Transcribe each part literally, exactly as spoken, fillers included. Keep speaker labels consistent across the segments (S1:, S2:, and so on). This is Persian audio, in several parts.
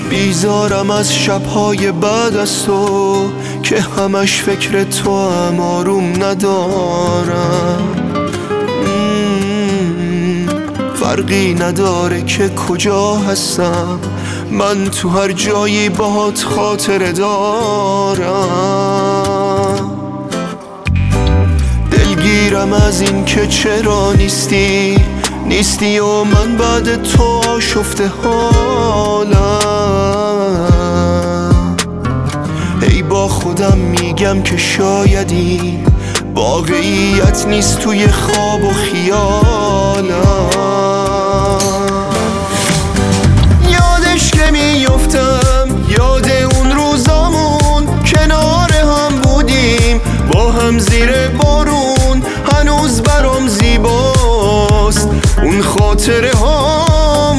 S1: بیزارم از شبهای بعد از تو که همش فکر تو هم آروم ندارم. فرقی نداره که کجا هستم، من تو هر جایی باهات خاطره دارم. دلگیرم از این که چرا نیستی نیستی و من بعد تو آشفته حالم. ای با خودم میگم که شاید این واقعیت نیست توی خواب و خیالم. یادش که میفتم یاد اون روزامون کنار هم بودیم با هم زیر بارون، هنوز برام زیباست اون خاطره هامون.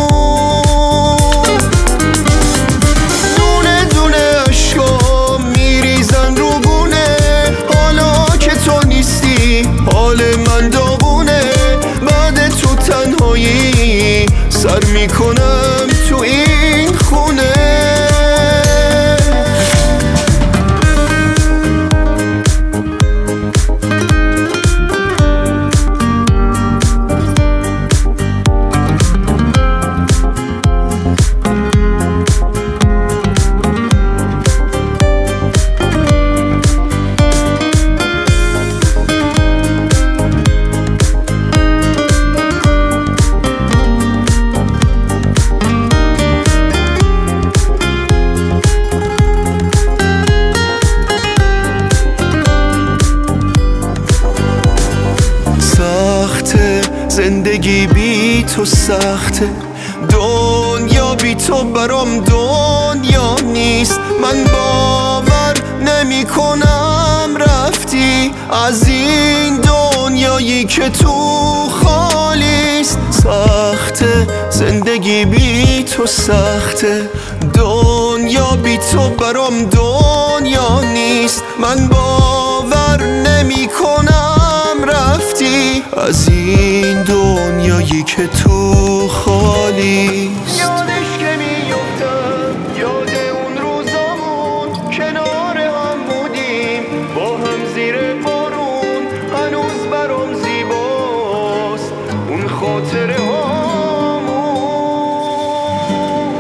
S1: دونه دونه عشقام میریزن رو گونه، حالا که تو نیستی حال من داغونه. بعد تو تنهایی سر میکنم تو این خونه. زندگی بی تو سخته، دنیا بی تو برام دنیا نیست. من باور نمی کنم رفتی از این دنیایی که تو خالیست. سخته زندگی بی تو سخته، دنیا بی تو برام دنیا نیست. من باور نمی کنم رفتی از این دنیایی که تو خالیست. یادش که میفتم یاد اون روزامون کنار هم بودیم با هم زیر بارون، هنوز برام زیباست اون خاطره هامون.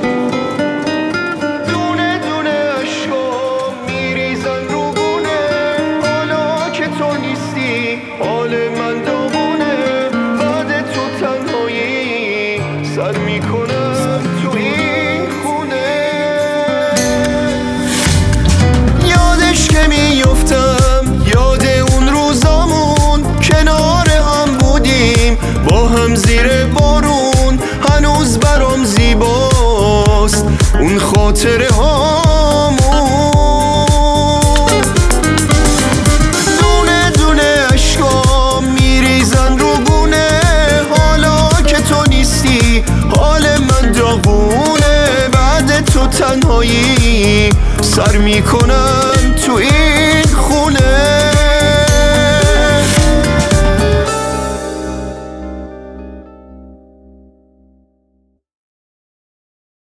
S1: دونه دونه عشقام میریزن رو گونه، حالا که تو نیستی حال من داغونه. بعد تو تنهایی سر میکنم تو این خونه. یادش که میفتم یاد اون روزامون کنار هم بودیم با هم زیر بارون، هنوز برام زیباست اون خاطره هامون. دونه دونه عشقام میریزن رو گونه، حالا که تو نیستی حال من داغونه. بعد تو تنهایی سر میکنم تو این خونه.